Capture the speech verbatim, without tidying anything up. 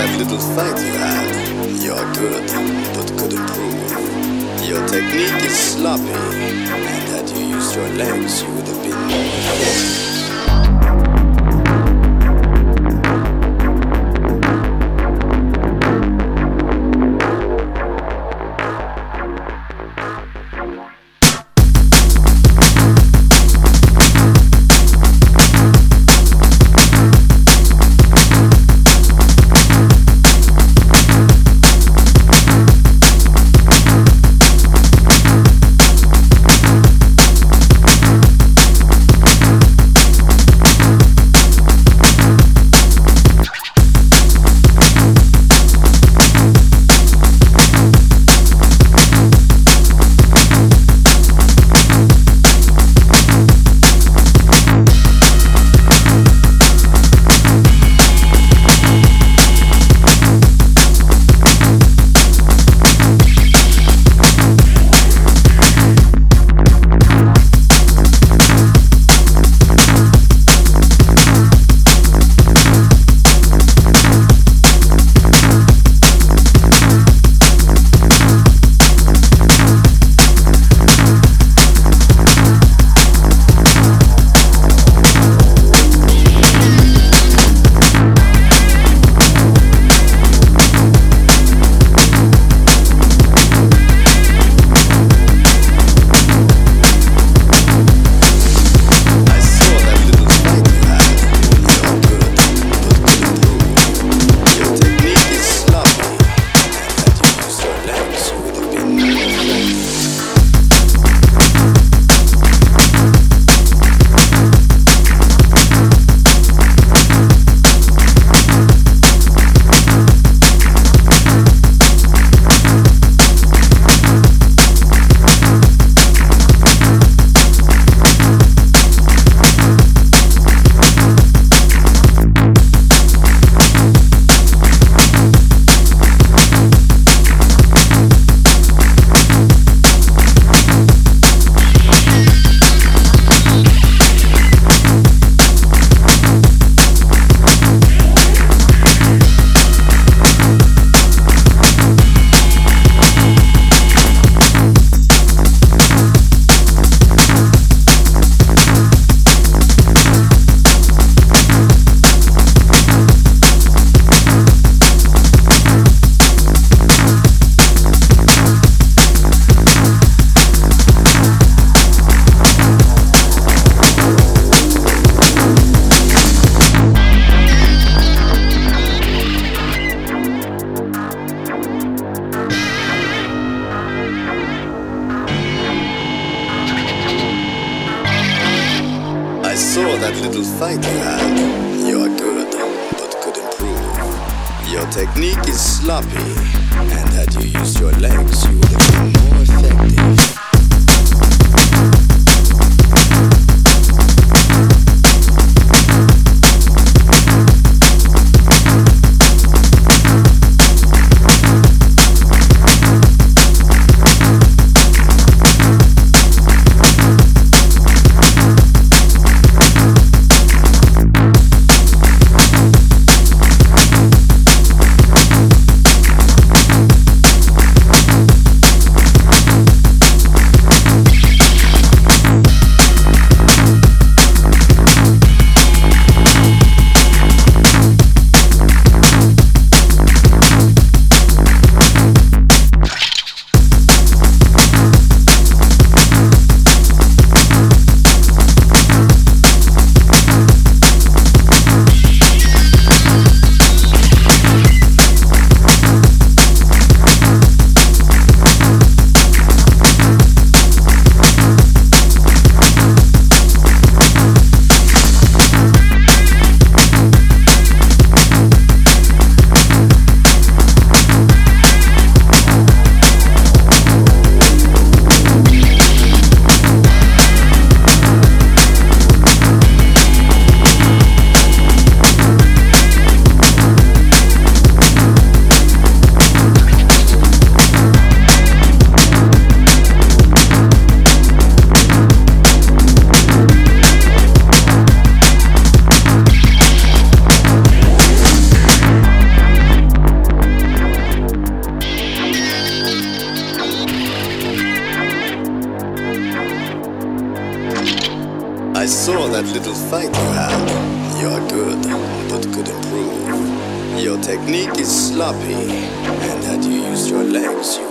that little fight you had. You're good, but could improve. Your technique is sloppy, and had you used your legs, you would have been more effective. I saw that little fight you had. You're good, but could improve. Your technique is sloppy, and had you used your legs, you would have been more effective. saw that little fight you had. You're good, but could improve. Your technique is sloppy, and had you used your legs, you